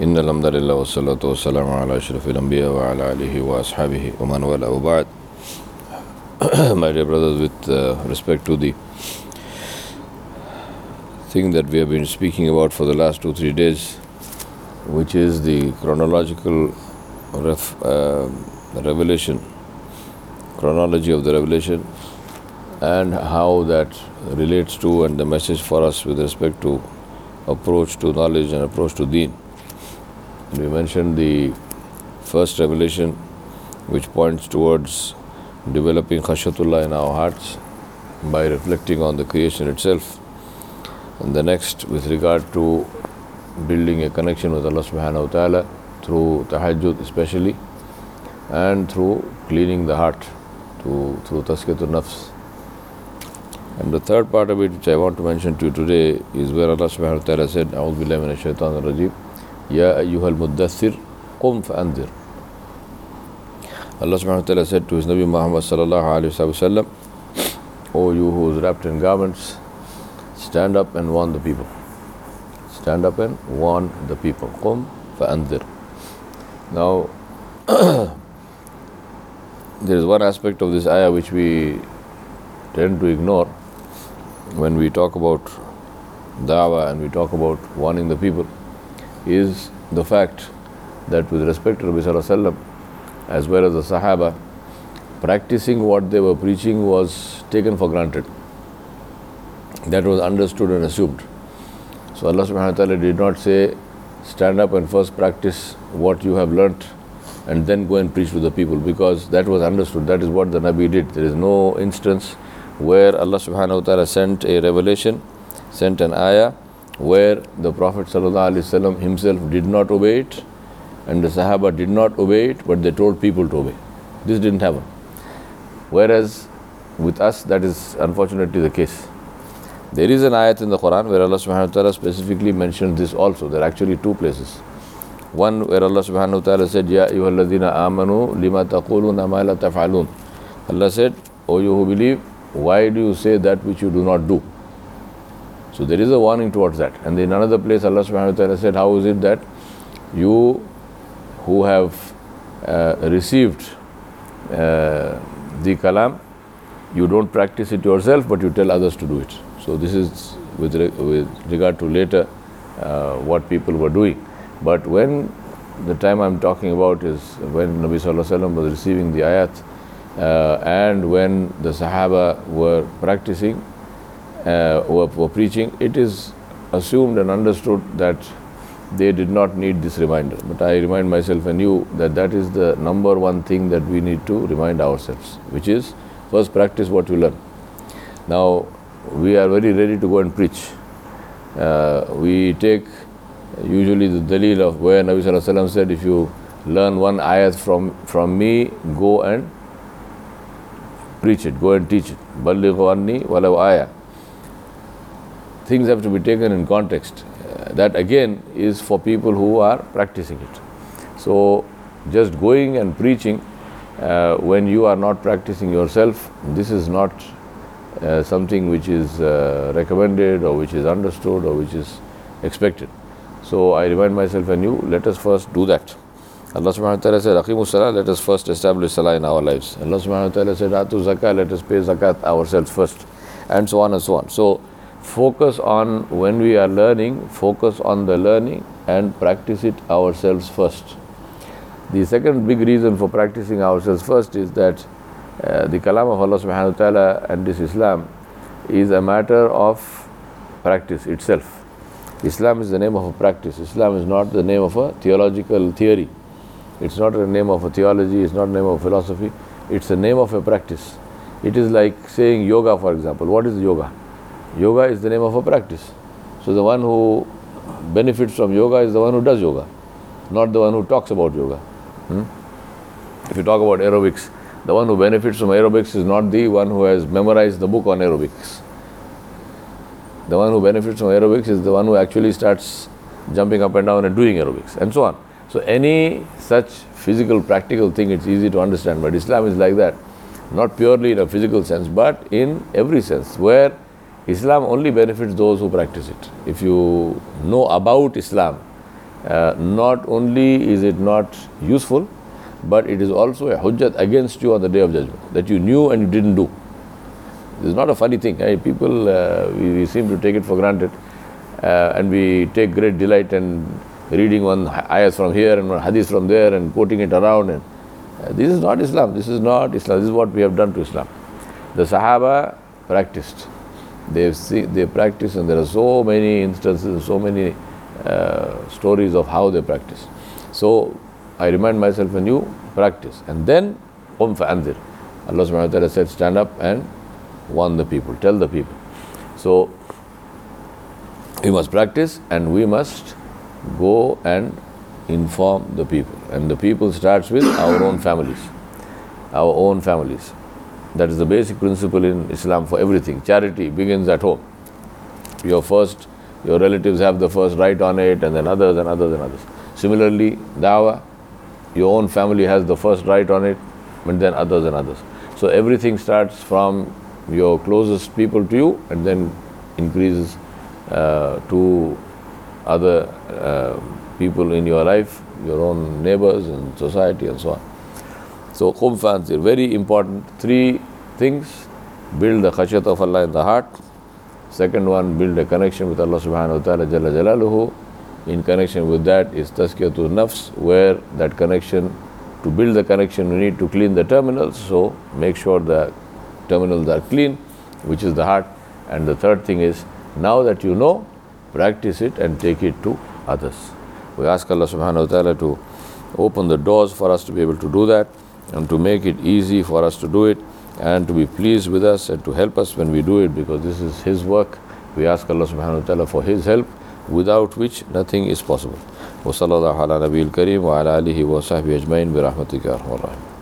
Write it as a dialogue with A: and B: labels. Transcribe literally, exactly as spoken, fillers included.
A: إن الحمد لله والصلاة والسلام على أشرف الأنبياء وعلى آله وأصحابه ومن والاه وبعد. My dear brothers, with uh, respect to the thing that we have been speaking about for the last two, three days, which is the chronological ref, uh, revelation, chronology of the revelation, and how that relates to and the message for us with respect to approach to knowledge and approach to deen. We mentioned the first revelation, which points towards developing khashyatullah in our hearts by reflecting on the creation itself. And the next, with regard to building a connection with Allah subhanahu wa ta'ala through tahajjud especially, and through cleaning the heart, to, through tazkiyatun nafs. And the third part of it, which I want to mention to you today, is where Allah subhanahu wa ta'ala said, A'udhu billahi minash shaitanir rajeem, Ya ayyuhal muddathir, qum fa'andir. Allah subhanahu wa ta'ala said to His Nabi Muhammad sallallahu alayhi wa sallam, O you who is wrapped in garments, stand up and warn the people. Stand up and warn the people. Qum fa'andir. Now, there is one aspect of this ayah which we tend to ignore when we talk about da'wah and we talk about warning the people, is the fact that with respect to Nabi Sallallahu Alaihi Wasallam as well as the Sahaba, practicing what they were preaching was taken for granted. That was understood and assumed. So Allah subhanahu wa ta'ala did not say, stand up and first practice what you have learnt and then go and preach to the people, because that was understood. That is what the Nabi did. There is no instance where Allah subhanahu wa ta'ala sent a revelation, sent an ayah, where the Prophet sallallahu alaihi wasallam himself did not obey it and the Sahaba did not obey it, but they told people to obey. This didn't happen. Whereas with us, that is unfortunately the case. There is an ayat in the Quran where Allah subhanahu wa ta'ala specifically mentioned this also. There are actually two places. One where Allah subhanahu wa ta'ala said, Ya ayyuhalladhina amanu lima taquluna ma la taf'alun. Allah said, O you who believe, why do you say that which you do not do? So there is a warning towards that. And in another place Allah subhanahu wa ta'ala said, how is it that you who have uh, received uh, the kalam, you don't practice it yourself, but you tell others to do it. So this is with, re- with regard to later uh, what people were doing. But when the time I'm talking about is when Nabi Sallallahu Alaihi Wasallam was receiving the ayat uh, and when the Sahaba were practicing, uh, were, were preaching, it is assumed and understood that they did not need this reminder. But I remind myself and you that that is the number one thing that we need to remind ourselves, which is first practice what you learn. Now, we are very ready to go and preach. Uh, we take usually the dalil of where Nabi Sallallahu Alaihi Wasallam said, if you learn one ayat from, from me, go and preach it, go and teach it. Ballighu anni walau ayah. Things have to be taken in context. Uh, that again is for people who are practicing it. So just going and preaching uh, when you are not practicing yourself, this is not uh, something which is uh, recommended or which is understood or which is expected. So I remind myself and you, let us first do that. Allah subhanahu wa ta'ala said, Aqimus salah, let us first establish salah in our lives. Allah subhanahu wa ta'ala said, Atu zakah, let us pay zakat ourselves first. And so on and so on. So focus on, when we are learning, focus on the learning and practice it ourselves first. The second big reason for practicing ourselves first is that uh, the kalam of Allah subhanahu wa ta'ala and this Islam is a matter of practice itself. Islam is the name of a practice. Islam is not the name of a theological theory. It's not the name of a theology, it's not the name of philosophy. It's the name of a practice. It is like saying yoga, for example. What is yoga? Yoga is the name of a practice. So the one who benefits from yoga is the one who does yoga, not the one who talks about yoga. Hmm? If you talk about aerobics, the one who benefits from aerobics is not the one who has memorized the book on aerobics. The one who benefits from aerobics is the one who actually starts jumping up and down and doing aerobics, and so on. So any such physical, practical thing, it's easy to understand. But Islam is like that, not purely in a physical sense, but in every sense, where Islam only benefits those who practice it. If you know about Islam, uh, not only is it not useful, but it is also a hujjat against you on the Day of Judgment, that you knew and you didn't do. This is not a funny thing. Eh? People, uh, we, we seem to take it for granted, uh, and we take great delight in reading one ayat from here and one hadith from there and quoting it around. And uh, this is not Islam. This is not Islam. This is what we have done to Islam. The Sahaba practiced. They've seen, they practiced, and there are so many instances, so many uh, stories of how they practice. So I remind myself, when you practice, and then qum fa'anzir. Allah subhanahu wa ta'ala said, stand up and warn the people, tell the people. So we must practice, and we must go and inform the people. And the people starts with our own families. Our own families. That is the basic principle in Islam for everything. Charity begins at home. Your first, your relatives have the first right on it, and then others and others and others. Similarly, dawah, your own family has the first right on it, and then others and others. So everything starts from your closest people to you, and then increases uh, to other uh, people in your life, your own neighbors and society and so on. So qum fa'anzir, very important. Three things: build the khashyat of Allah in the heart. Second one, build a connection with Allah subhanahu wa ta'ala jalla jalaluhu. In connection with that is tazkiyatun nafs, where that connection, to build the connection, we need to clean the terminals. So make sure the terminals are clean, which is the heart. And the third thing is, now that you know, practice it and take it to others. We ask Allah subhanahu wa ta'ala to open the doors for us to be able to do that, and to make it easy for us to do it, and to be pleased with us and to help us when we do it, because this is His work. We ask Allah subhanahu wa ta'ala for His help, without which nothing is possible. Wa sallallahu ala nabiyil kareem wa ala alihi wa sahbihi ajmain bi rahmatika ya arhamar rahimin.